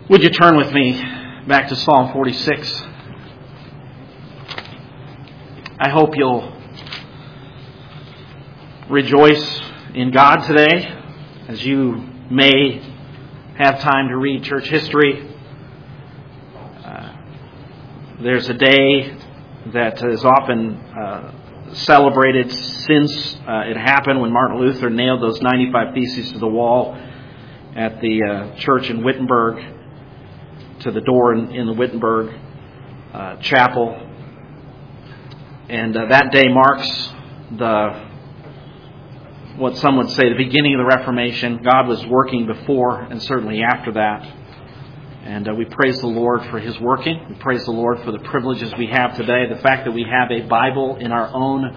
Would you turn with me back to Psalm 46? I hope you'll rejoice in God today as you may have time to read church history. There's a day that is often celebrated since it happened when Martin Luther nailed those 95 Theses to the wall at the church in Wittenberg, to the door in the Wittenberg chapel. And that day marks what some would say the beginning of the Reformation. God was working before and certainly after that. And we praise the Lord for His working. We praise the Lord for the privileges we have today. The fact that we have a Bible in our own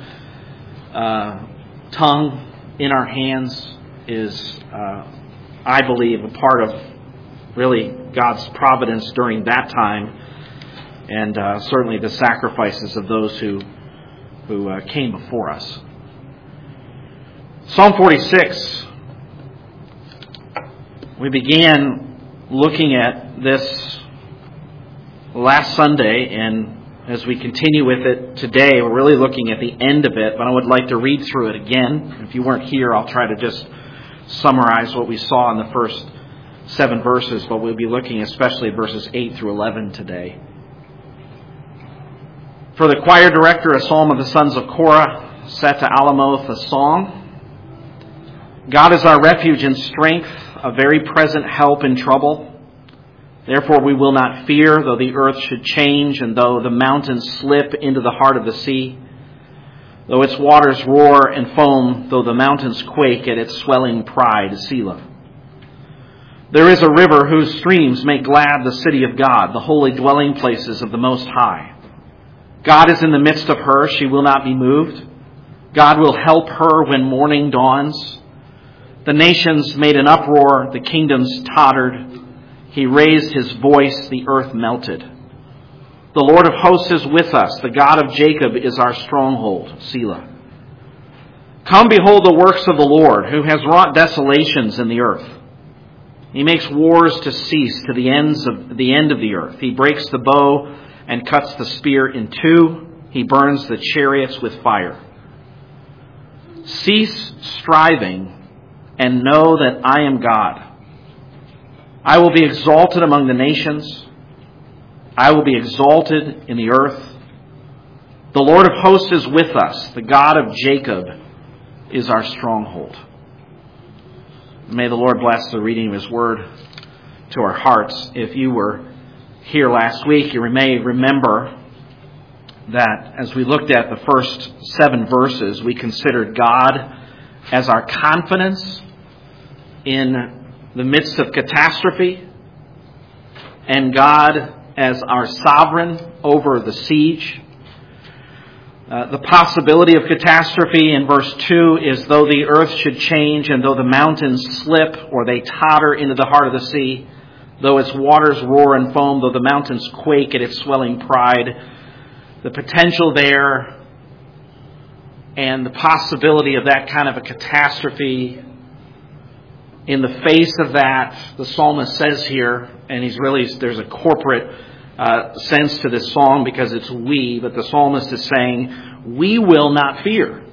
tongue, in our hands, is, I believe, a part of really God's providence during that time. And certainly the sacrifices of those who came before us. Psalm 46, we began looking at this last Sunday, and as we continue with it today, we're really looking at the end of it, but I would like to read through it again. If you weren't here, I'll try to just summarize what we saw in the first 7 verses, but we'll be looking especially at verses 8 through 11 today. For the choir director, a psalm of the sons of Korah, set to Alamoth, a song. God is our refuge and strength, a very present help in trouble. Therefore we will not fear, though the earth should change, and though the mountains slip into the heart of the sea, though its waters roar and foam, though the mountains quake at its swelling pride, Selah. There is a river whose streams make glad the city of God, the holy dwelling places of the Most High. God is in the midst of her, she will not be moved. God will help her when morning dawns. The nations made an uproar, the kingdoms tottered. He raised his voice, the earth melted. The Lord of hosts is with us, the God of Jacob is our stronghold, Selah. Come behold the works of the Lord, who has wrought desolations in the earth. He makes wars to cease to the end of the earth. He breaks the bow and cuts the spear in two. He burns the chariots with fire. Cease striving and know that I am God. I will be exalted among the nations. I will be exalted in the earth. The Lord of hosts is with us. The God of Jacob is our stronghold. May the Lord bless the reading of His word to our hearts. If you were here last week, you may remember that as we looked at the first 7 verses, we considered God as our confidence in the midst of catastrophe, and God as our sovereign over the siege. The possibility of catastrophe in verse 2 is though the earth should change and though the mountains slip or they totter into the heart of the sea, though its waters roar and foam, though the mountains quake at its swelling pride, the potential there and the possibility of that kind of a catastrophe. In the face of that, the psalmist says here, and there's a corporate sense to this psalm because it's we, but the psalmist is saying, we will not fear.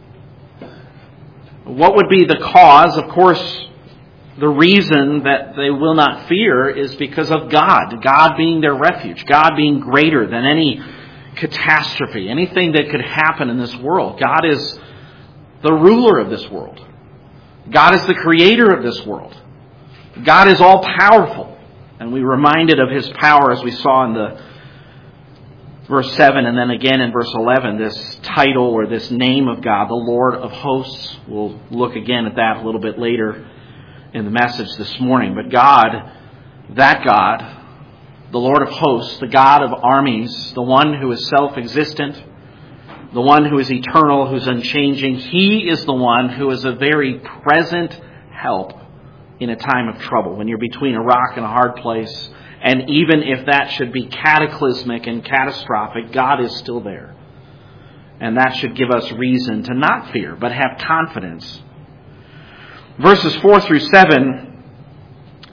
What would be the cause? Of course, the reason that they will not fear is because of God. God being their refuge. God being greater than any catastrophe, anything that could happen in this world. God is the ruler of this world. God is the creator of this world. God is all powerful. And we reminded of His power as we saw in the verse 7 and then again in verse 11, this title or this name of God, the Lord of hosts. We'll look again at that a little bit later in the message this morning. But God, that God, the Lord of hosts, the God of armies, the one who is self-existent, the one who is eternal, who's unchanging, He is the one who is a very present help in a time of trouble. When you're between a rock and a hard place, and even if that should be cataclysmic and catastrophic, God is still there. And that should give us reason to not fear, but have confidence. Verses 4 through 7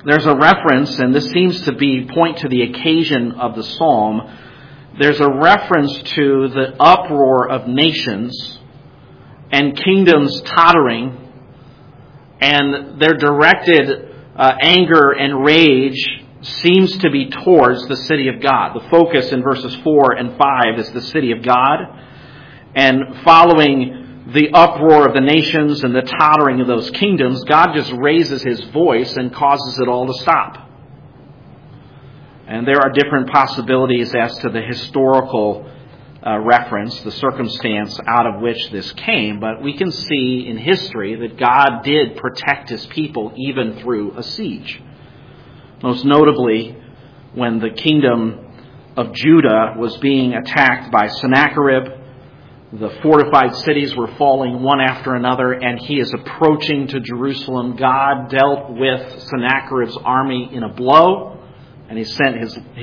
there's a reference, and this seems to point to the occasion of the psalm. There's a reference to the uproar of nations and kingdoms tottering, and their directed anger and rage seems to be towards the city of God. The focus in verses 4 and 5 is the city of God, and following the uproar of the nations and the tottering of those kingdoms, God just raises his voice and causes it all to stop. And there are different possibilities as to the historical reference, the circumstance out of which this came, but we can see in history that God did protect his people even through a siege. Most notably, when the kingdom of Judah was being attacked by Sennacherib, the fortified cities were falling one after another, and he is approaching to Jerusalem. God dealt with Sennacherib's army in a blow, and he sent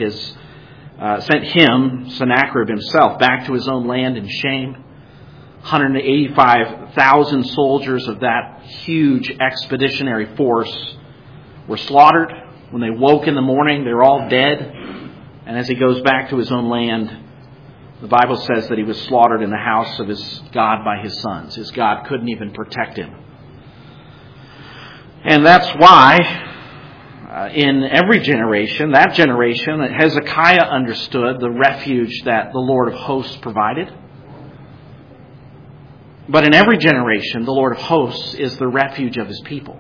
him, Sennacherib himself, back to his own land in shame. 185,000 soldiers of that huge expeditionary force were slaughtered. When they woke in the morning, they were all dead. And as he goes back to his own land, the Bible says that he was slaughtered in the house of his God by his sons. His God couldn't even protect him. And that's why in every generation, that generation, Hezekiah understood the refuge that the Lord of hosts provided. But in every generation, the Lord of hosts is the refuge of his people.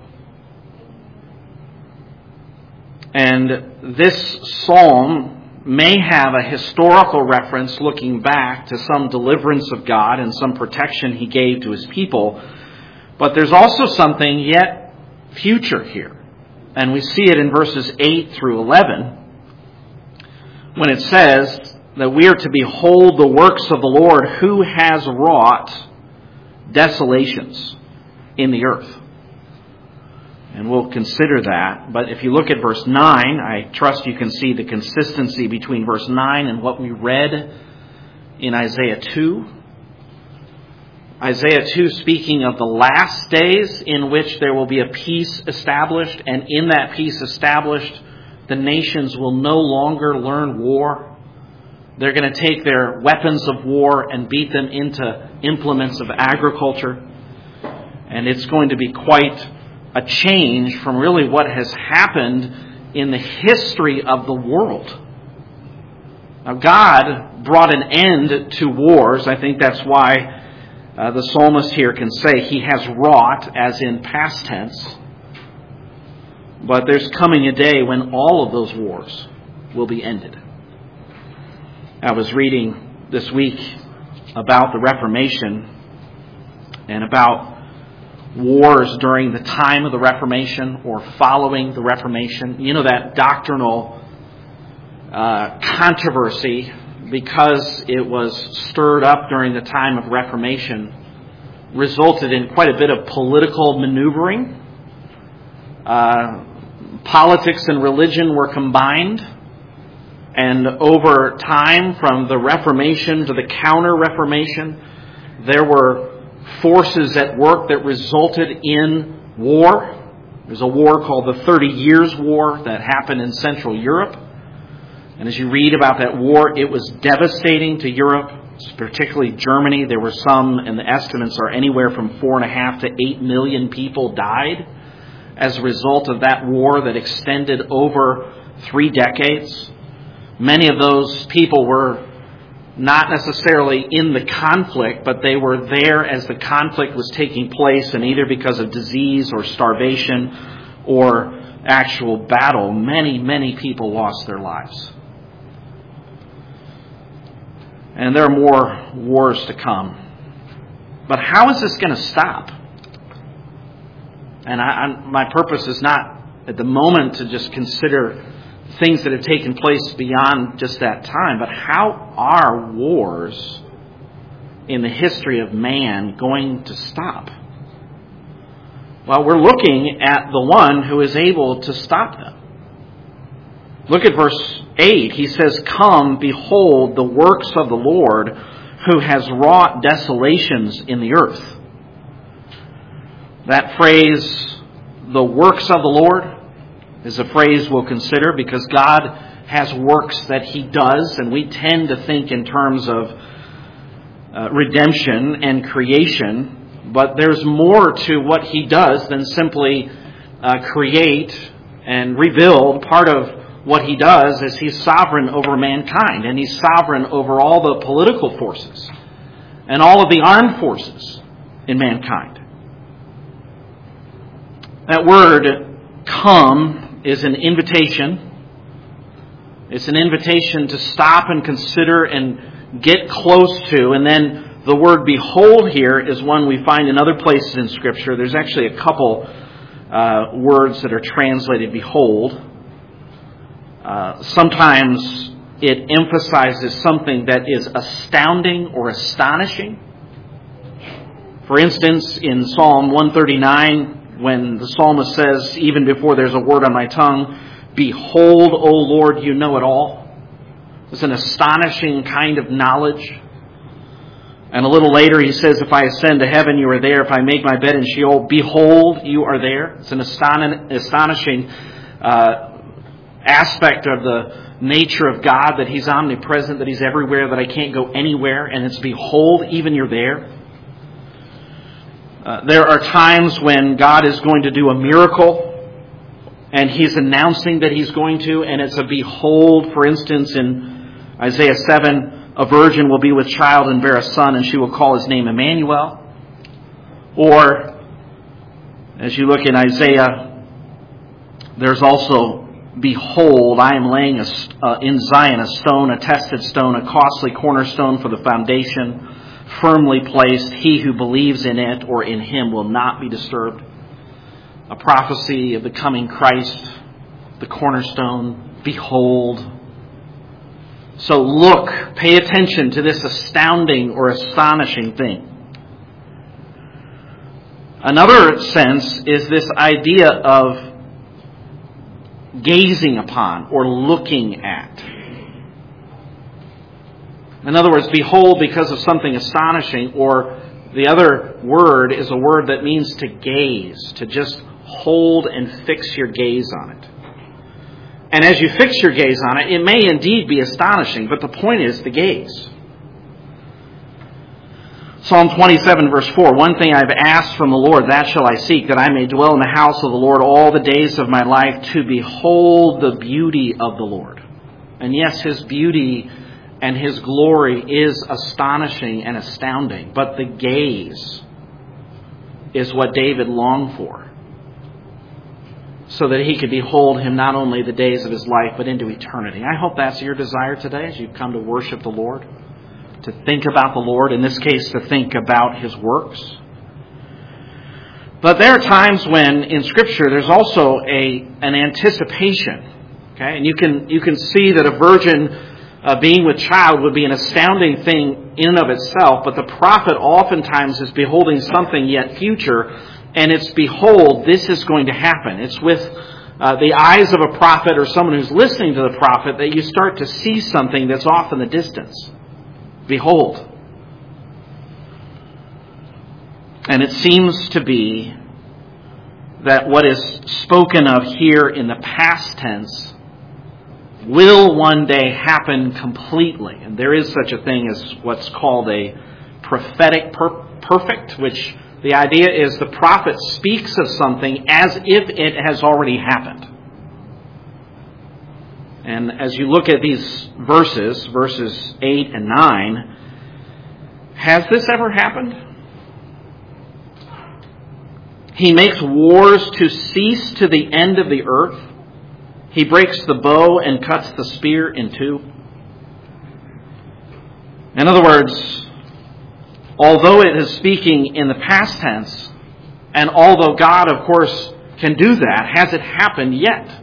And this psalm may have a historical reference looking back to some deliverance of God and some protection he gave to his people. But there's also something yet future here. And we see it in verses 8 through 11 when it says that we are to behold the works of the Lord who has wrought desolations in the earth. And we'll consider that. But if you look at verse 9, I trust you can see the consistency between verse 9 and what we read in Isaiah 2. Isaiah 2 speaking of the last days in which there will be a peace established, and in that peace established, the nations will no longer learn war. They're going to take their weapons of war and beat them into implements of agriculture. And it's going to be quite a change from really what has happened in the history of the world. Now, God brought an end to wars. I think that's why the psalmist here can say he has wrought, as in past tense. But there's coming a day when all of those wars will be ended. I was reading this week about the Reformation and about wars during the time of the Reformation or following the Reformation. You know, that doctrinal controversy, because it was stirred up during the time of Reformation, resulted in quite a bit of political maneuvering. Politics and religion were combined. And over time, from the Reformation to the Counter-Reformation, there were forces at work that resulted in war. There's a war called the 30 Years' War that happened in Central Europe. And as you read about that war, it was devastating to Europe, particularly Germany. There were some, and the estimates are anywhere from 4.5 to 8 million people died as a result of that war that extended over 3 decades. Many of those people were not necessarily in the conflict, but they were there as the conflict was taking place, and either because of disease or starvation or actual battle, many, many people lost their lives. And there are more wars to come. But how is this going to stop? And my purpose is not at the moment to just consider things that have taken place beyond just that time, but how are wars in the history of man going to stop? Well, we're looking at the one who is able to stop them. Look at verse 8. He says, "Come, behold the works of the Lord, who has wrought desolations in the earth." That phrase, the works of the Lord, is a phrase we'll consider because God has works that He does, and we tend to think in terms of redemption and creation, but there's more to what He does than simply create and rebuild. Part of what He does is He's sovereign over mankind, and He's sovereign over all the political forces and all of the armed forces in mankind. That word, come, is an invitation. It's an invitation to stop and consider and get close to. And then the word behold here is one we find in other places in Scripture. There's actually a couple words that are translated behold. Sometimes it emphasizes something that is astounding or astonishing. For instance, in Psalm 139, when the psalmist says, even before there's a word on my tongue, behold, O Lord, you know it all. It's an astonishing kind of knowledge. And a little later he says, if I ascend to heaven, you are there. If I make my bed in Sheol, behold, you are there. It's an astonishing aspect of the nature of God, that He's omnipresent, that He's everywhere, that I can't go anywhere. And it's behold, even you're there. There are times when God is going to do a miracle, and He's announcing that He's going to, and it's a behold. For instance, in Isaiah 7, a virgin will be with child and bear a son, and she will call his name Emmanuel. Or, as you look in Isaiah, there's also, behold, I am laying in Zion a stone, a tested stone, a costly cornerstone for the foundation, firmly placed. He who believes in it or in Him will not be disturbed. A prophecy of the coming Christ, the cornerstone. Behold. So look, pay attention to this astounding or astonishing thing. Another sense is this idea of gazing upon or looking at. In other words, behold because of something astonishing, or the other word is a word that means to gaze, to just hold and fix your gaze on it. And as you fix your gaze on it, it may indeed be astonishing, but the point is to gaze. Psalm 27 verse 4, one thing I've asked from the Lord, that shall I seek, that I may dwell in the house of the Lord all the days of my life, to behold the beauty of the Lord. And yes, His beauty and His glory is astonishing and astounding, but the gaze is what David longed for, so that he could behold Him not only the days of his life, but into eternity. I hope that's your desire today as you come to worship the Lord, to think about the Lord, in this case to think about His works. But there are times when in Scripture there's also an anticipation. Okay? And you can see that a virgin being with child would be an astounding thing in and of itself, but the prophet oftentimes is beholding something yet future, and it's behold, this is going to happen. It's with the eyes of a prophet or someone who's listening to the prophet that you start to see something that's off in the distance. Behold. And it seems to be that what is spoken of here in the past tense will one day happen completely. And there is such a thing as what's called a prophetic perfect, which the idea is the prophet speaks of something as if it has already happened. And as you look at these verses 8 and 9, has this ever happened? He makes wars to cease to the end of the earth. He breaks the bow and cuts the spear in two. In other words, although it is speaking in the past tense, and although God, of course, can do that, has it happened yet?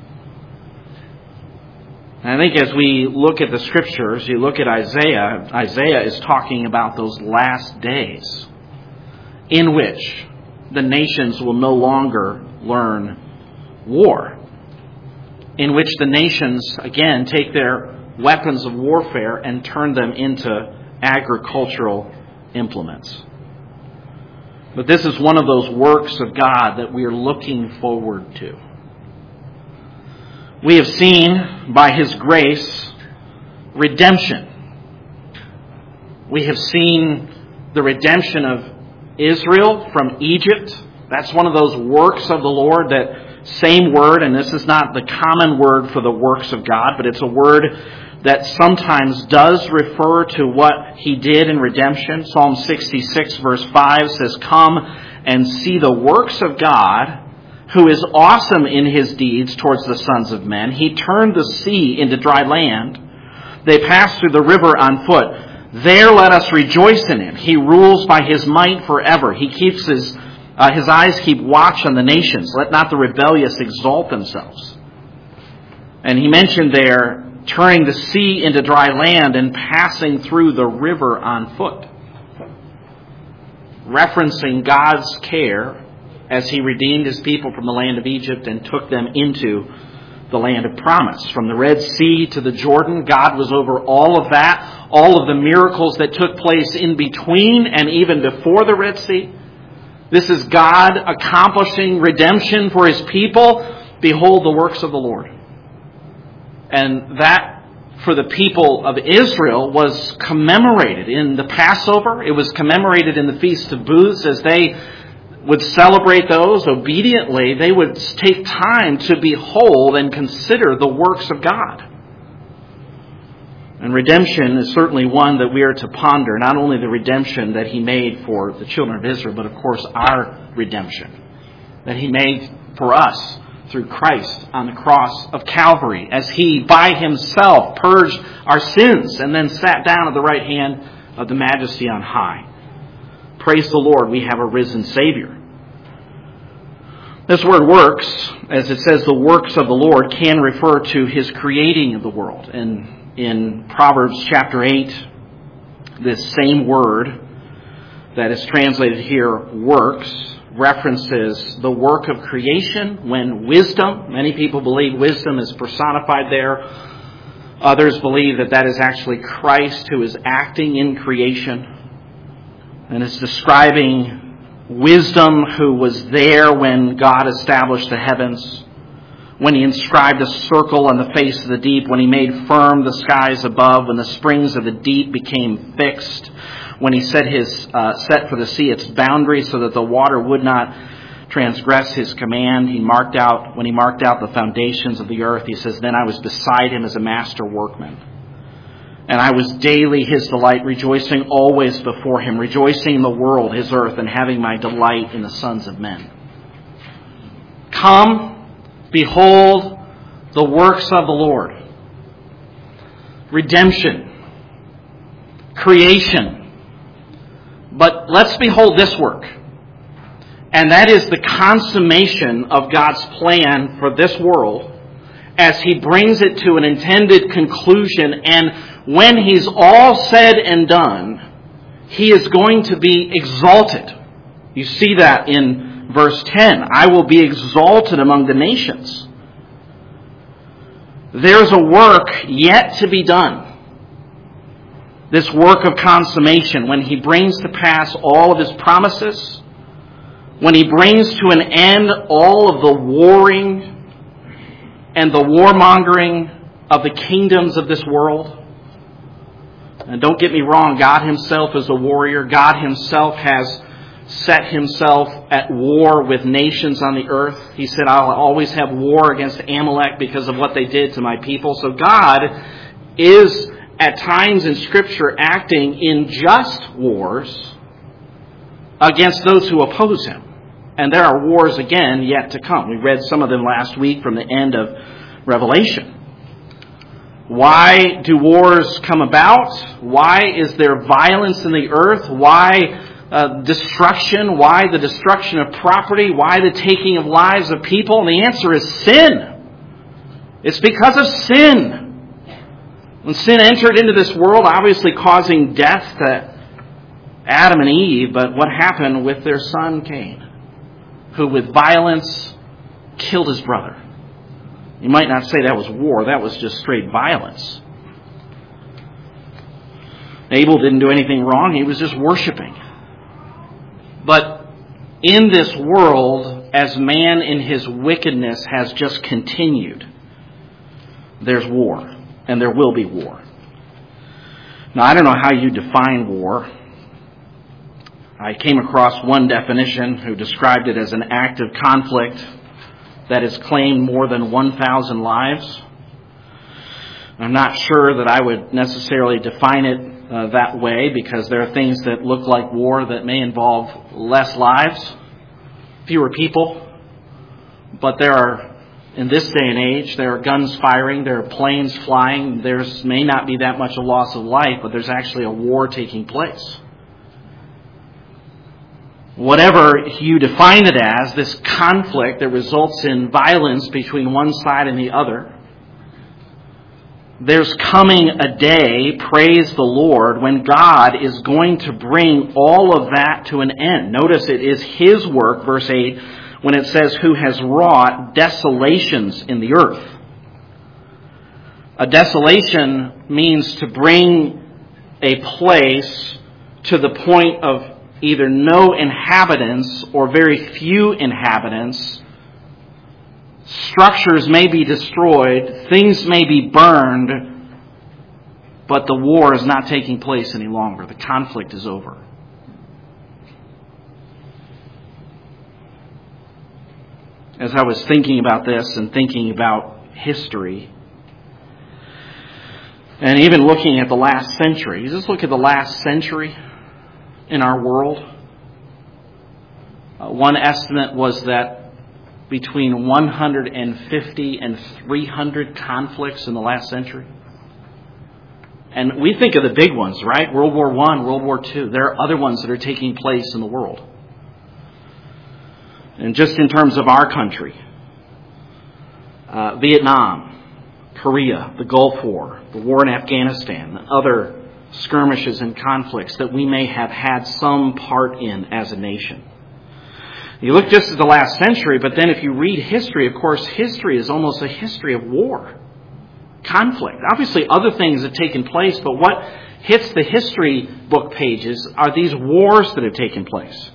And I think as we look at the Scriptures, you look at Isaiah is talking about those last days in which the nations will no longer learn war, in which the nations, again, take their weapons of warfare and turn them into agricultural implements. But this is one of those works of God that we are looking forward to. We have seen by His grace redemption. We have seen the redemption of Israel from Egypt. That's one of those works of the Lord, that same word, and this is not the common word for the works of God, but it's a word that sometimes does refer to what He did in redemption. Psalm 66 verse 5 says, "Come and see the works of God, who is awesome in His deeds towards the sons of men. He turned the sea into dry land. They passed through the river on foot. There let us rejoice in Him. He rules by His might forever. He keeps His eyes keep watch on the nations. Let not the rebellious exalt themselves." And He mentioned there turning the sea into dry land and passing through the river on foot, referencing God's care as He redeemed His people from the land of Egypt and took them into the land of promise. From the Red Sea to the Jordan, God was over all of that, all of the miracles that took place in between and even before the Red Sea. This is God accomplishing redemption for His people. Behold the works of the Lord. And that, for the people of Israel, was commemorated in the Passover. It was commemorated in the Feast of Booths. As they would celebrate those obediently, they would take time to behold and consider the works of God. And redemption is certainly one that we are to ponder, not only the redemption that He made for the children of Israel, but of course our redemption that He made for us through Christ on the cross of Calvary, as He by Himself purged our sins and then sat down at the right hand of the Majesty on high. Praise the Lord, we have a risen Savior. This word works, as it says, the works of the Lord, can refer to His creating of the world. And in Proverbs chapter 8, this same word that is translated here, works, references the work of creation when wisdom, many people believe wisdom is personified there. Others believe that that is actually Christ who is acting in creation. And it's describing wisdom who was there when God established the heavens, when He inscribed a circle on the face of the deep, when He made firm the skies above, when the springs of the deep became fixed, when He set for the sea its boundaries so that the water would not transgress His command. When He marked out the foundations of the earth, He says, "Then I was beside Him as a master workman. And I was daily His delight, rejoicing always before Him, rejoicing in the world, His earth, and having my delight in the sons of men." Come, behold the works of the Lord. Redemption. Creation. But let's behold this work. And that is the consummation of God's plan for this world as He brings it to an intended conclusion. And when He's all said and done, He is going to be exalted. You see that in verse 10. "I will be exalted among the nations." There's a work yet to be done. This work of consummation, when He brings to pass all of His promises, when He brings to an end all of the warring and the warmongering of the kingdoms of this world. And don't get me wrong, God Himself is a warrior. God Himself has set Himself at war with nations on the earth. He said, "I'll always have war against Amalek because of what they did to my people." So God is at times in Scripture acting in just wars against those who oppose Him. And there are wars again yet to come. We read some of them last week from the end of Revelation. Why do wars come about? Why is there violence in the earth? Why destruction? Why the destruction of property? Why the taking of lives of people? And the answer is sin. It's because of sin. When sin entered into this world, obviously causing death to Adam and Eve, but what happened with their son Cain, who with violence killed his brother? You might not say that was war, that was just straight violence. Abel didn't do anything wrong, he was just worshiping. But in this world, as man in his wickedness has just continued, there's war, and there will be war. Now, I don't know how you define war. I came across one definition who described it as an act of conflict that has claimed more than 1,000 lives. I'm not sure that I would necessarily define it that way, because there are things that look like war that may involve less lives, fewer people. But there are, in this day and age, there are guns firing, there are planes flying. There may not be that much a loss of life, but there's actually a war taking place. Whatever you define it as, this conflict that results in violence between one side and the other, there's coming a day, praise the Lord, when God is going to bring all of that to an end. Notice it is His work, verse 8, when it says, who has wrought desolations in the earth. A desolation means to bring a place to the point of either no inhabitants or very few inhabitants. Structures may be destroyed, things may be burned, but the war is not taking place any longer. The conflict is over. As I was thinking about this and thinking about history, and even looking at the last century, you just look at the last century in our world. One estimate was that between 150 and 300 conflicts in the last century. And we think of the big ones, right? World War I, World War II. There are other ones that are taking place in the world. And just in terms of our country, Vietnam, Korea, the Gulf War, the war in Afghanistan, and other skirmishes and conflicts that we may have had some part in as a nation. You look just at the last century, but then if you read history, of course, history is almost a history of war, conflict. Obviously, other things have taken place, but what hits the history book pages are these wars that have taken place.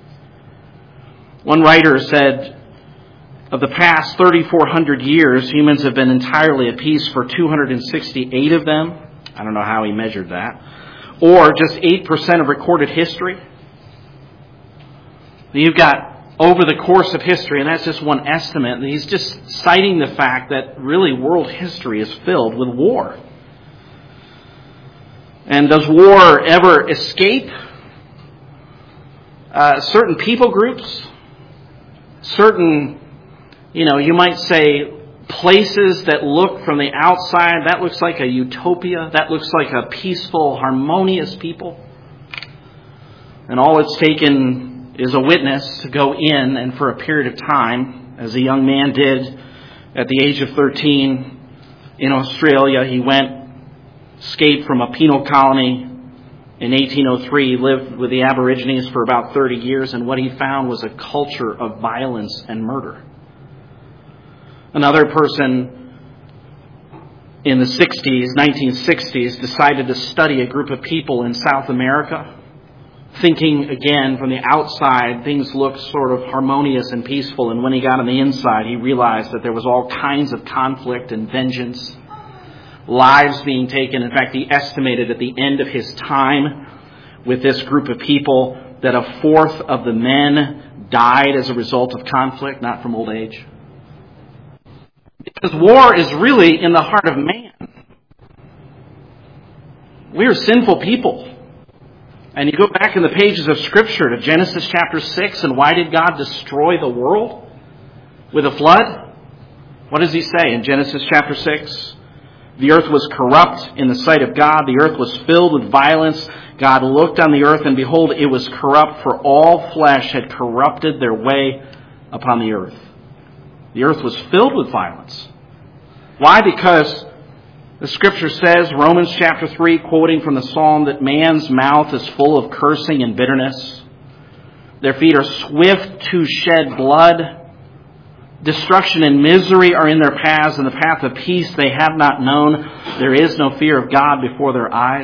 One writer said, of the past 3,400 years, humans have been entirely at peace for 268 of them. I don't know how he measured that. Or just 8% of recorded history. You've got over the course of history, and that's just one estimate, and he's just citing the fact that really world history is filled with war. And does war ever escape certain people groups? Certain, you might say, places that look from the outside, that looks like a utopia, that looks like a peaceful, harmonious people. And all it's taken is a witness to go in, and for a period of time, as a young man did at the age of 13 in Australia, he went, escaped from a penal colony in 1803, lived with the Aborigines for about 30 years, and what he found was a culture of violence and murder. Another person in the 1960s, decided to study a group of people in South America, thinking again from the outside things looked sort of harmonious and peaceful, and when he got on the inside he realized that there was all kinds of conflict and vengeance, lives being taken. In fact, he estimated at the end of his time with this group of people that a fourth of the men died as a result of conflict, not from old age. Because war is really in the heart of man. We are sinful people. And you go back in the pages of Scripture to Genesis chapter 6, and why did God destroy the world with a flood? What does he say in Genesis chapter 6? The earth was corrupt in the sight of God. The earth was filled with violence. God looked on the earth, and behold, it was corrupt, for all flesh had corrupted their way upon the earth. The earth was filled with violence. Why? Because the Scripture says, Romans chapter 3, quoting from the Psalm, that man's mouth is full of cursing and bitterness. Their feet are swift to shed blood. Destruction and misery are in their paths, and the path of peace they have not known. There is no fear of God before their eyes.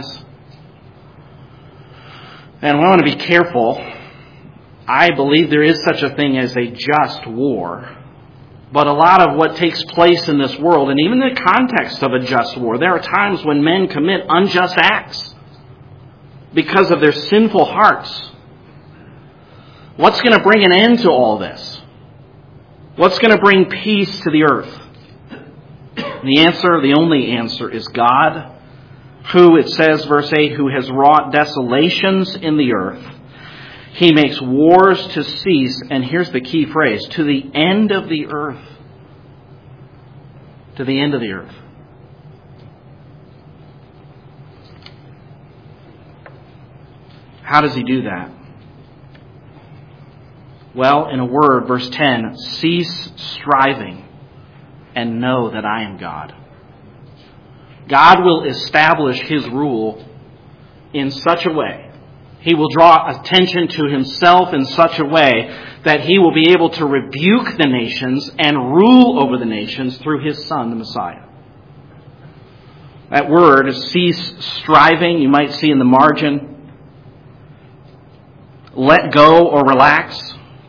And we want to be careful. I believe there is such a thing as a just war. But a lot of what takes place in this world, and even in the context of a just war, there are times when men commit unjust acts because of their sinful hearts. What's going to bring an end to all this? What's going to bring peace to the earth? The answer, the only answer, is God, who, it says, verse 8, who has wrought desolations in the earth. He makes wars to cease, and here's the key phrase, to the end of the earth. To the end of the earth. How does he do that? Well, in a word, verse 10, cease striving and know that I am God. God will establish his rule in such a way. He will draw attention to himself in such a way that he will be able to rebuke the nations and rule over the nations through his Son, the Messiah. That word, cease striving, you might see in the margin, let go or relax.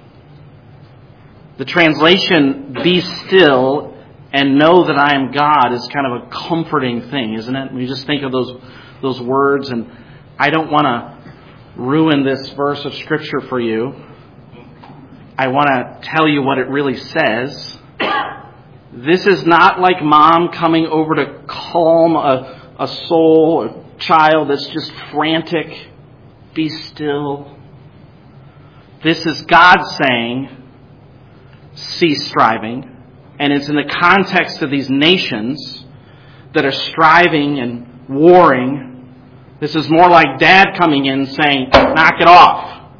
The translation, be still and know that I am God, is kind of a comforting thing, isn't it? We just think of those words, and I don't want to ruin this verse of Scripture for you. I want to tell you what it really says. This is not like mom coming over to calm a soul, a child that's just frantic. Be still. This is God saying, cease striving. And it's in the context of these nations that are striving and warring. This is more like Dad coming in saying, knock it off.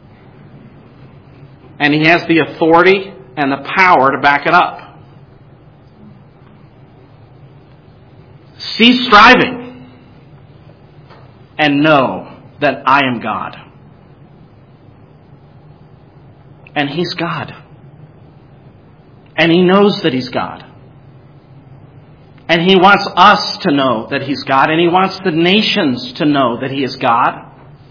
And he has the authority and the power to back it up. Cease striving and know that I am God. And he's God. And he knows that he's God. And he wants us to know that he's God. And he wants the nations to know that he is God.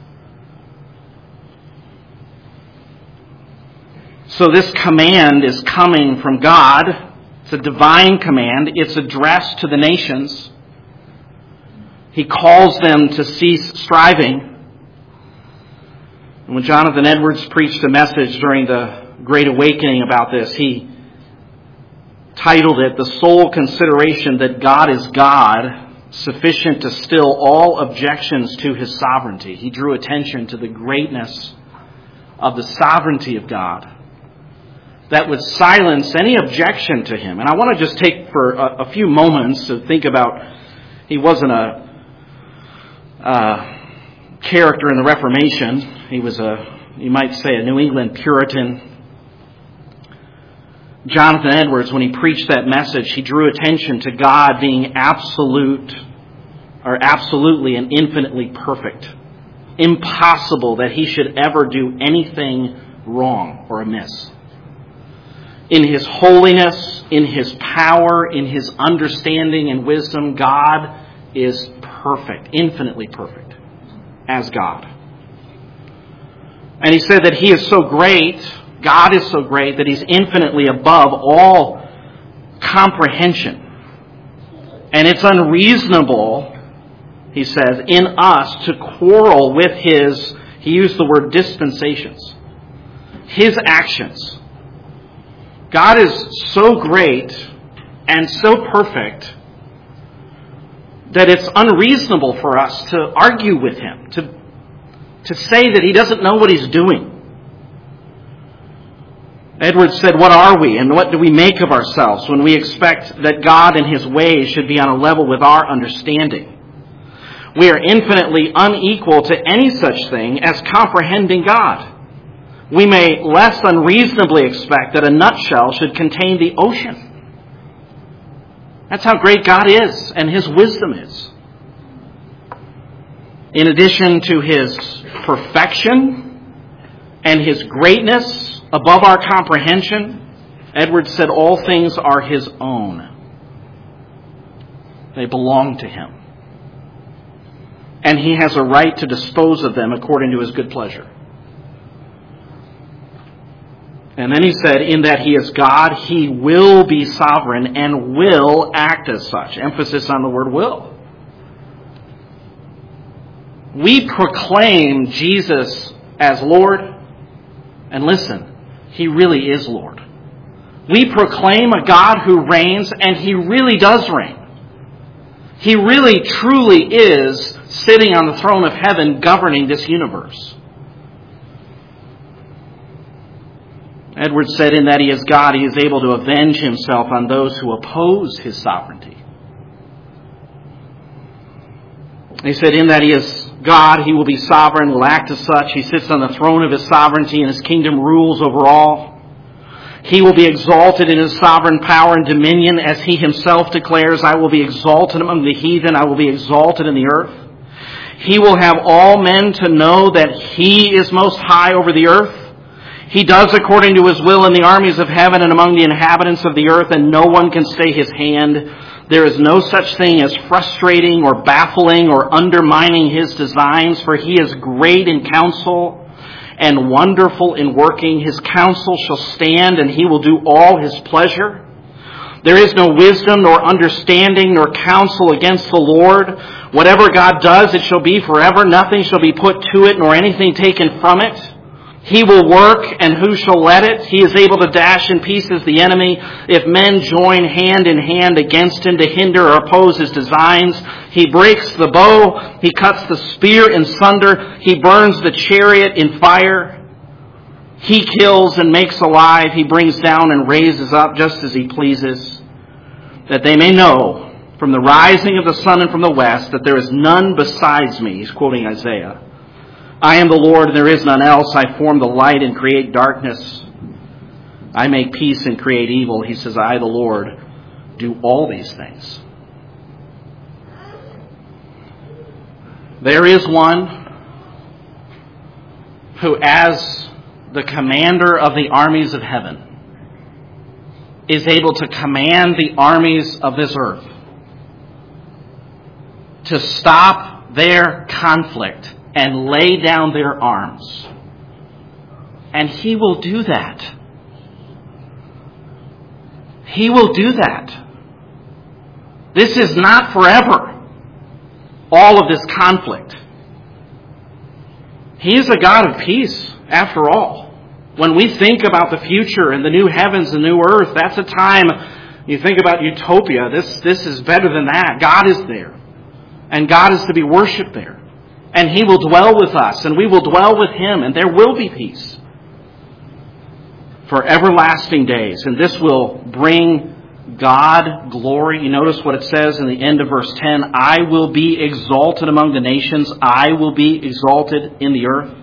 So this command is coming from God. It's a divine command. It's addressed to the nations. He calls them to cease striving. And when Jonathan Edwards preached a message during the Great Awakening about this, he titled it, The Sole Consideration That God is God, Sufficient to Still All Objections to His Sovereignty. He drew attention to the greatness of the sovereignty of God that would silence any objection to Him. And I want to just take for a few moments to think about, he wasn't a character in the Reformation. He was you might say, a New England Puritan. Jonathan Edwards, when he preached that message, he drew attention to God being absolutely and infinitely perfect. Impossible that he should ever do anything wrong or amiss. In his holiness, in his power, in his understanding and wisdom, God is perfect, infinitely perfect, as God. And he said that he is so great, God is so great, that he's infinitely above all comprehension. And it's unreasonable, he says, in us to quarrel with his, he used the word dispensations, his actions. God is so great and so perfect that it's unreasonable for us to argue with him, to say that he doesn't know what he's doing. Edwards said, what are we and what do we make of ourselves when we expect that God and his ways should be on a level with our understanding? We are infinitely unequal to any such thing as comprehending God. We may less unreasonably expect that a nutshell should contain the ocean. That's how great God is and his wisdom is. In addition to his perfection and his greatness above our comprehension, Edwards said all things are his own. They belong to him. And he has a right to dispose of them according to his good pleasure. And then he said, in that he is God, he will be sovereign and will act as such. Emphasis on the word will. We proclaim Jesus as Lord. And listen, he really is Lord. We proclaim a God who reigns, and he really does reign. He really, truly is sitting on the throne of heaven, governing this universe. Edwards said, in that he is God, he is able to avenge himself on those who oppose his sovereignty. He said, in that he is God, he will be sovereign, will act as such. He sits on the throne of his sovereignty, and his kingdom rules over all. He will be exalted in his sovereign power and dominion, as he himself declares, I will be exalted among the heathen, I will be exalted in the earth. He will have all men to know that he is most high over the earth. He does according to his will in the armies of heaven and among the inhabitants of the earth, and no one can stay his hand. There is no such thing as frustrating or baffling or undermining his designs, for he is great in counsel and wonderful in working. His counsel shall stand, and he will do all his pleasure. There is no wisdom nor understanding nor counsel against the Lord. Whatever God does, it shall be forever. Nothing shall be put to it, nor anything taken from it. He will work, and who shall let it? He is able to dash in pieces the enemy. If men join hand in hand against him to hinder or oppose his designs, he breaks the bow, he cuts the spear in sunder, he burns the chariot in fire. He kills and makes alive, he brings down and raises up just as he pleases, that they may know from the rising of the sun and from the west that there is none besides me. He's quoting Isaiah. I am the Lord, and there is none else. I form the light and create darkness. I make peace and create evil. He says, I, the Lord, do all these things. There is one who, as the commander of the armies of heaven, is able to command the armies of this earth to stop their conflict and lay down their arms. And he will do that. He will do that. This is not forever, all of this conflict. He is a God of peace, after all. When we think about the future and the new heavens and new earth, that's a time, you think about utopia, this is better than that. God is there. And God is to be worshipped there. And he will dwell with us, and we will dwell with him, and there will be peace for everlasting days. And this will bring God glory. You notice what it says in the end of verse 10, I will be exalted among the nations, I will be exalted in the earth.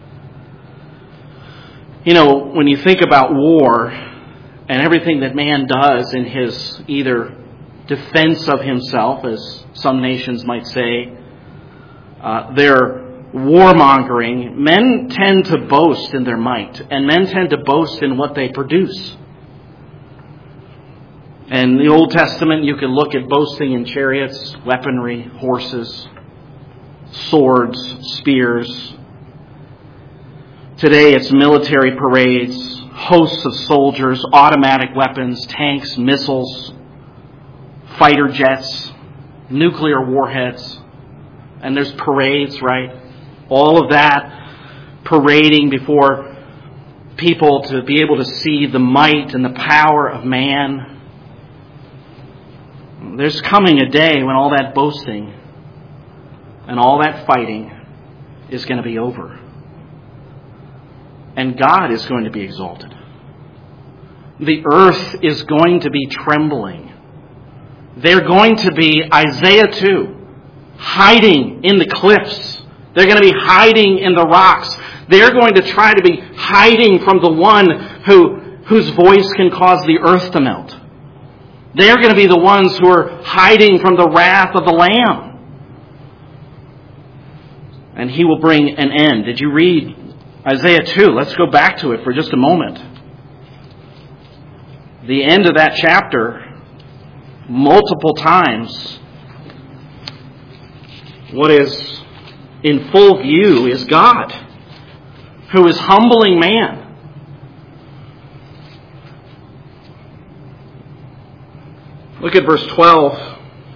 You know, when you think about war and everything that man does in his either defense of himself, as some nations might say, their warmongering, men tend to boast in their might, and men tend to boast in what they produce. In the Old Testament, you can look at boasting in chariots, weaponry, horses, swords, spears. Today it's military parades, hosts of soldiers, automatic weapons, tanks, missiles, fighter jets, nuclear warheads. And there's parades, right? All of that parading before people to be able to see the might and the power of man. There's coming a day when all that boasting and all that fighting is going to be over. And God is going to be exalted. The earth is going to be trembling. They're going to be, Isaiah 2, hiding in the cliffs. They're going to be hiding in the rocks. They're going to try to be hiding from the one whose voice can cause the earth to melt. They're going to be the ones who are hiding from the wrath of the Lamb. And he will bring an end. Did you read Isaiah 2? Let's go back to it for just a moment. The end of that chapter, multiple times, what is in full view is God, who is humbling man. Look at verse 12.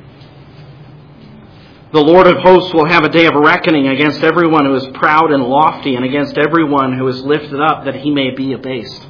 The Lord of hosts will have a day of reckoning against everyone who is proud and lofty, and against everyone who is lifted up, that he may be abased.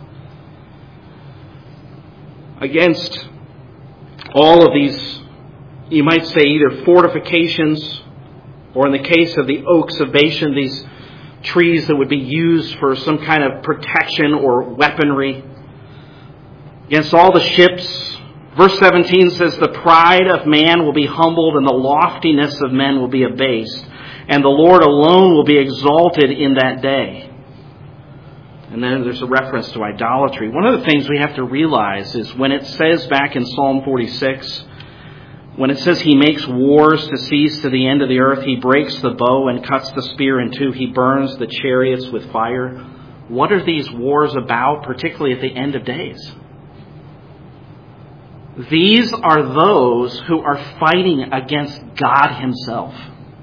Against all of these, you might say, either fortifications, or in the case of the oaks of Bashan, these trees that would be used for some kind of protection or weaponry. Against all the ships, verse 17 says, the pride of man will be humbled, and the loftiness of men will be abased, and the Lord alone will be exalted in that day. And then there's a reference to idolatry. One of the things we have to realize is when it says back in Psalm 46, when it says he makes wars to cease to the end of the earth, he breaks the bow and cuts the spear in two, he burns the chariots with fire. What are these wars about, particularly at the end of days? These are those who are fighting against God himself.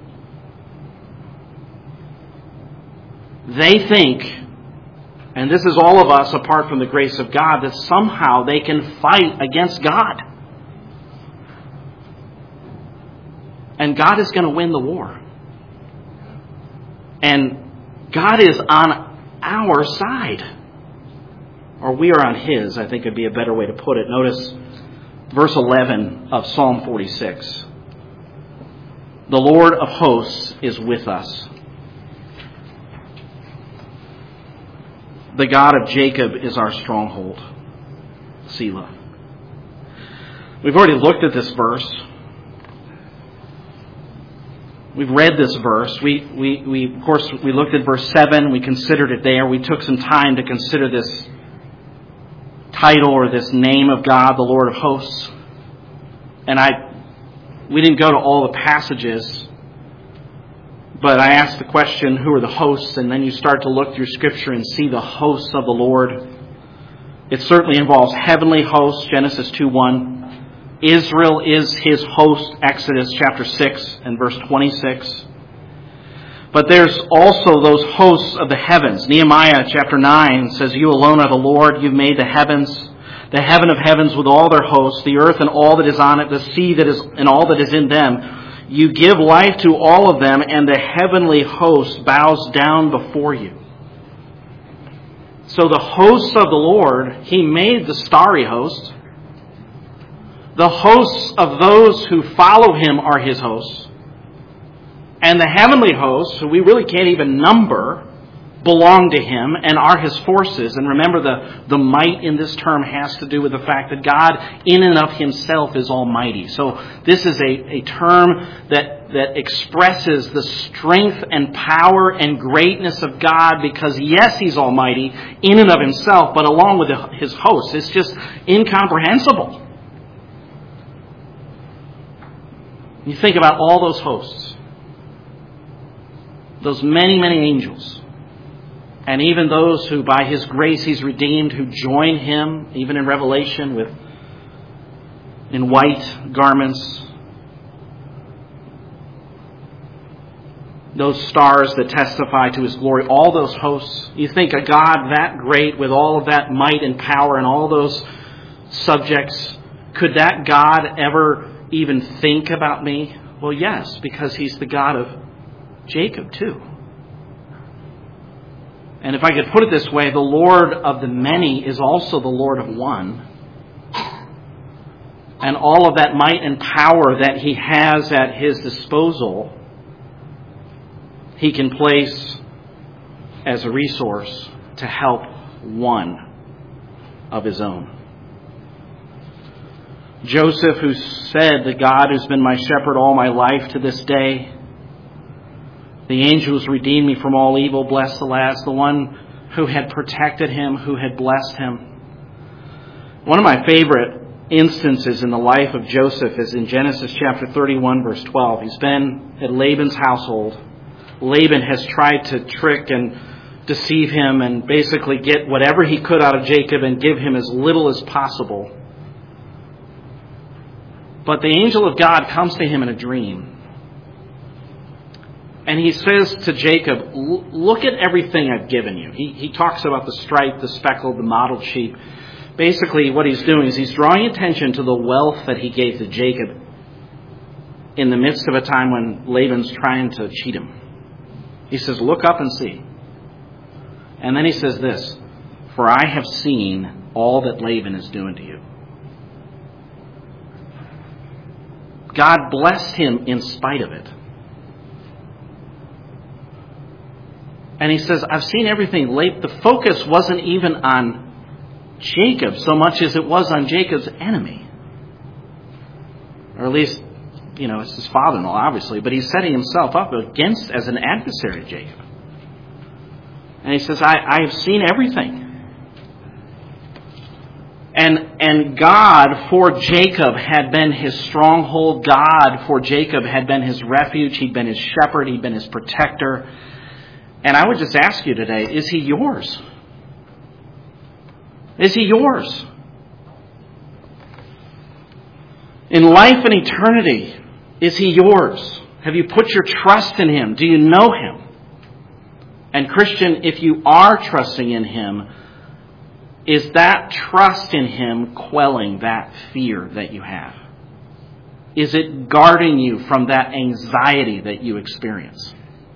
They think, and this is all of us apart from the grace of God, that somehow they can fight against God. And God is going to win the war. And God is on our side. Or we are on his, I think would be a better way to put it. Notice verse 11 of Psalm 46. The Lord of hosts is with us. The God of Jacob is our stronghold. Selah. We've already looked at this verse. We've read this verse. We of course, we looked at verse 7. We considered it there. We took some time to consider this title or this name of God, the Lord of hosts. And we didn't go to all the passages, but I asked the question, who are the hosts? And then you start to look through Scripture and see the hosts of the Lord. It certainly involves heavenly hosts, Genesis 2:1. Israel is his host, Exodus chapter 6 and verse 26. But there's also those hosts of the heavens. Nehemiah chapter 9 says, you alone are the Lord. You've made the heavens, the heaven of heavens with all their hosts, the earth and all that is on it, the sea that is and all that is in them. You give life to all of them, and the heavenly host bows down before you. So the hosts of the Lord, he made the starry host. The hosts of those who follow him are his hosts. And the heavenly hosts, who we really can't even number, belong to him and are his forces. And remember, the might in this term has to do with the fact that God in and of himself is almighty. So this is a term that expresses the strength and power and greatness of God, because yes, he's almighty in and of himself, but along with his hosts, it's just incomprehensible. You think about all those hosts. Those many, many angels, and even those who by his grace he's redeemed, who join him, even in Revelation, in white garments. Those stars that testify to his glory, all those hosts. You think a God that great with all of that might and power and all those subjects, could that God ever even think about me? Well, yes, because he's the God of Jacob too. And if I could put it this way, the Lord of the many is also the Lord of one. And all of that might and power that he has at his disposal, he can place as a resource to help one of his own. Joseph, who said, the God who's been my shepherd all my life to this day, the angel who's redeemed me from all evil, bless the last, the one who had protected him, who had blessed him. One of my favorite instances in the life of Joseph is in Genesis chapter 31, verse 12. He's been at Laban's household. Laban has tried to trick and deceive him and basically get whatever he could out of Jacob and give him as little as possible. But the angel of God comes to him in a dream. And he says to Jacob, look at everything I've given you. He talks about the striped, the speckled, the mottled sheep. Basically, what he's doing is he's drawing attention to the wealth that he gave to Jacob in the midst of a time when Laban's trying to cheat him. He says, look up and see. And then he says this, for I have seen all that Laban is doing to you. God blessed him in spite of it. And he says, I've seen everything. The focus wasn't even on Jacob so much as it was on Jacob's enemy. Or at least, it's his father-in-law, obviously. But he's setting himself up as an adversary of Jacob. And he says, I have seen everything. And God for Jacob had been his stronghold. God for Jacob had been his refuge. He'd been his shepherd. He'd been his protector. And I would just ask you today, is he yours? Is he yours? In life and eternity, is he yours? Have you put your trust in him? Do you know him? And Christian, if you are trusting in him, is that trust in him quelling that fear that you have? Is it guarding you from that anxiety that you experience?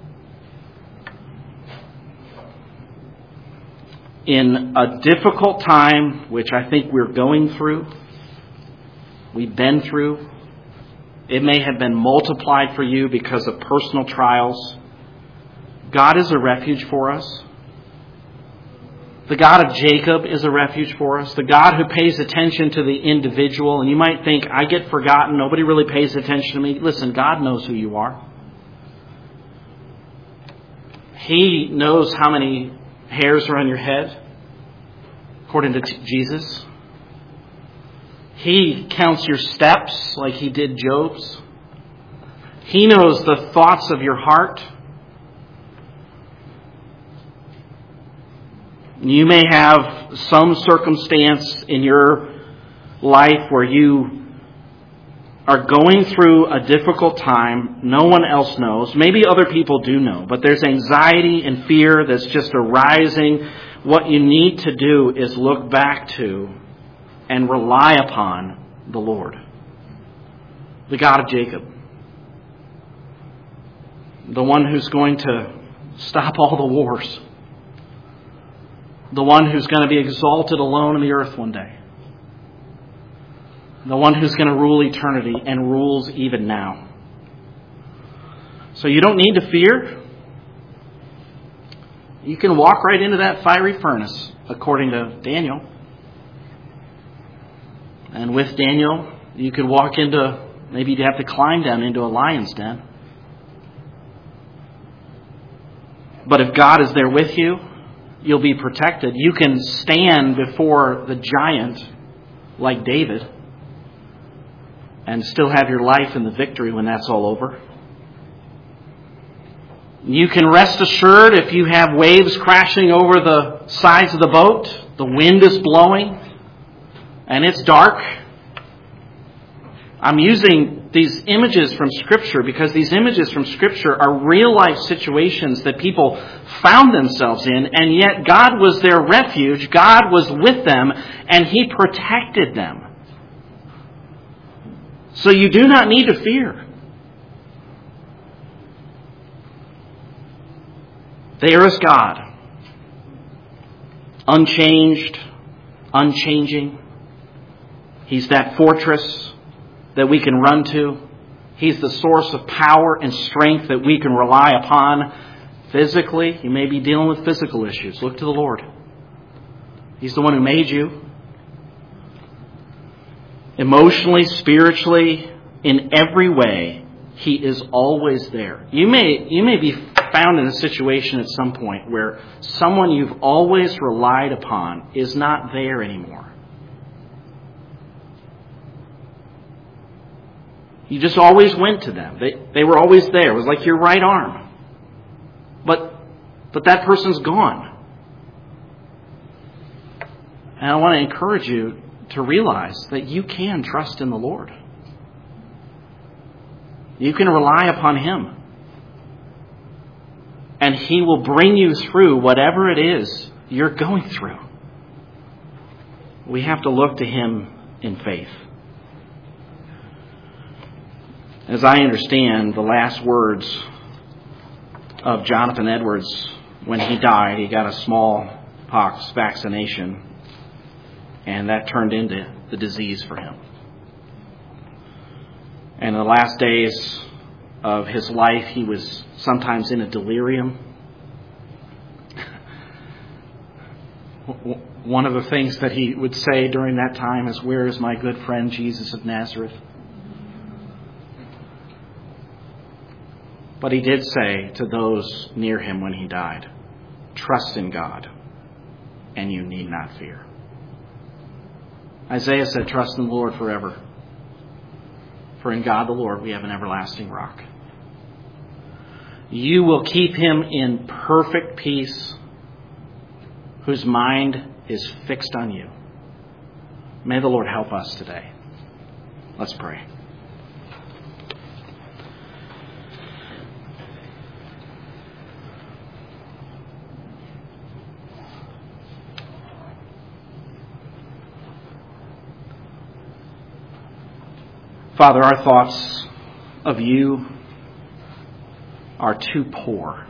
In a difficult time, which I think we're going through, we've been through, it may have been multiplied for you because of personal trials. God is a refuge for us. The God of Jacob is a refuge for us. The God who pays attention to the individual. And you might think, I get forgotten. Nobody really pays attention to me. Listen, God knows who you are. He knows how many hairs are on your head, according to Jesus. He counts your steps like he did Job's. He knows the thoughts of your heart. You may have some circumstance in your life where you are going through a difficult time. No one else knows. Maybe other people do know, but there's anxiety and fear that's just arising. What you need to do is look back to and rely upon the Lord, the God of Jacob, the one who's going to stop all the wars, the one who's going to be exalted alone in the earth one day, the one who's going to rule eternity and rules even now. So you don't need to fear. You can walk right into that fiery furnace, according to Daniel. And with Daniel, you could walk into, maybe you'd have to climb down into a lion's den. But if God is there with you, you'll be protected. You can stand before the giant like David and still have your life in the victory when that's all over. You can rest assured if you have waves crashing over the sides of the boat, the wind is blowing, and it's dark. I'm using these images from Scripture because these images from Scripture are real life situations that people found themselves in, and yet God was their refuge. God was with them, and He protected them. So you do not need to fear. There is God, unchanged, unchanging. He's that fortress that we can run to. He's the source of power and strength that we can rely upon. Physically, you may be dealing with physical issues. Look to the Lord. He's the one who made you. Emotionally, spiritually, in every way, He is always there. You may be found in a situation at some point where someone you've always relied upon is not there anymore. You just always went to them. They were always there. It was like your right arm. But that person's gone. And I want to encourage you to realize that you can trust in the Lord. You can rely upon Him. And He will bring you through whatever it is you're going through. we have to look to him in faith. As I understand the last words of Jonathan Edwards when he died, he got a smallpox vaccination, and that turned into the disease for him. And in the last days of his life, he was sometimes in a delirium. One of the things that he would say during that time is, "Where is my good friend Jesus of Nazareth?" But he did say to those near him when he died, "Trust in God, and you need not fear." Isaiah said, "Trust in the Lord forever. For in God the Lord we have an everlasting rock." You will keep him in perfect peace, whose mind is fixed on you. May the Lord help us today. Let's pray. Father, our thoughts of you are too poor.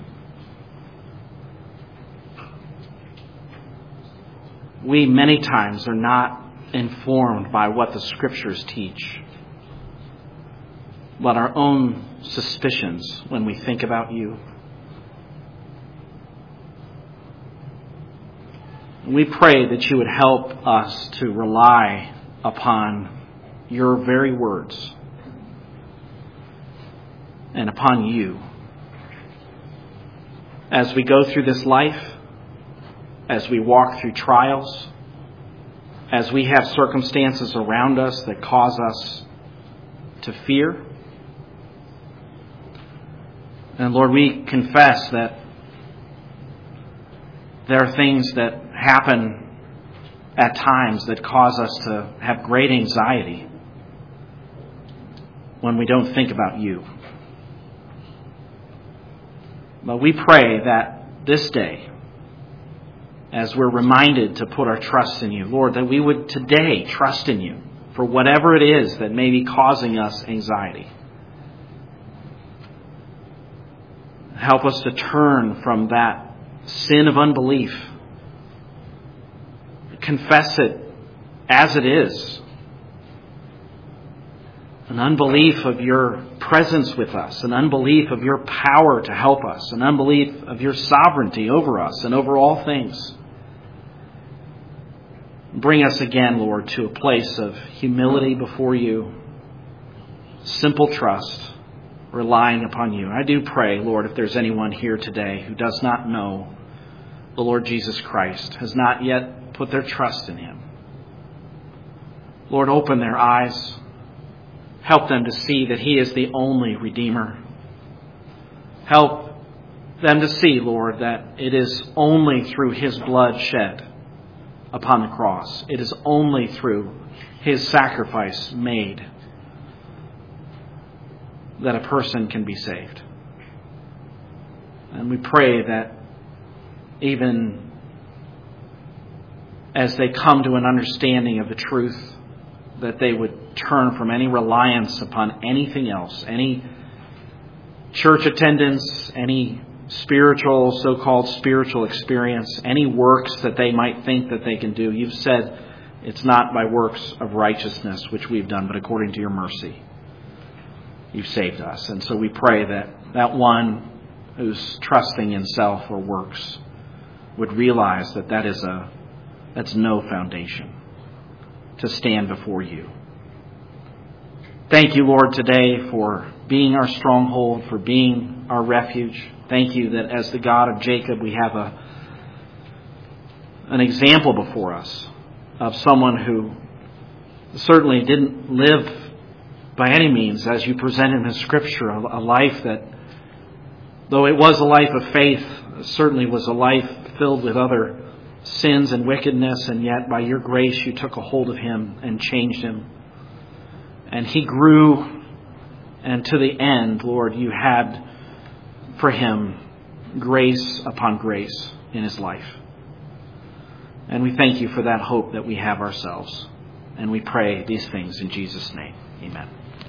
We many times are not informed by what the Scriptures teach, but our own suspicions when we think about you. We pray that you would help us to rely upon your very words and upon you as we go through this life, as we walk through trials, as we have circumstances around us that cause us to fear. And Lord, we confess that there are things that happen at times that cause us to have great anxiety when we don't think about you. But we pray that this day, as we're reminded to put our trust in you, Lord, that we would today trust in you for whatever it is that may be causing us anxiety. Help us to turn from that sin of unbelief. Confess it as it is. An unbelief of your presence with us, an unbelief of your power to help us, an unbelief of your sovereignty over us and over all things. Bring us again, Lord, to a place of humility before you, simple trust, relying upon you. I do pray, Lord, if there's anyone here today who does not know the Lord Jesus Christ, has not yet put their trust in him, Lord, open their eyes. Help them to see that he is the only Redeemer. Help them to see, Lord, that it is only through his blood shed upon the cross. It is only through his sacrifice made that a person can be saved. And we pray that even as they come to an understanding of the truth, that they would turn from any reliance upon anything else, any church attendance, any spiritual, so-called spiritual experience, any works that they might think that they can do. You've said it's not by works of righteousness which we've done, but according to your mercy. You've saved us. And so we pray that that one who's trusting in self or works would realize that that's no foundation to stand before you. Thank you, Lord, today for being our stronghold, for being our refuge. Thank you that as the God of Jacob, we have an example before us of someone who certainly didn't live by any means, as you present in the Scripture, a life that, though it was a life of faith, certainly was a life filled with other sins and wickedness, and yet by your grace you took a hold of him and changed him. And he grew, and to the end, Lord, you had for him grace upon grace in his life. And we thank you for that hope that we have ourselves. And we pray these things in Jesus' name. Amen.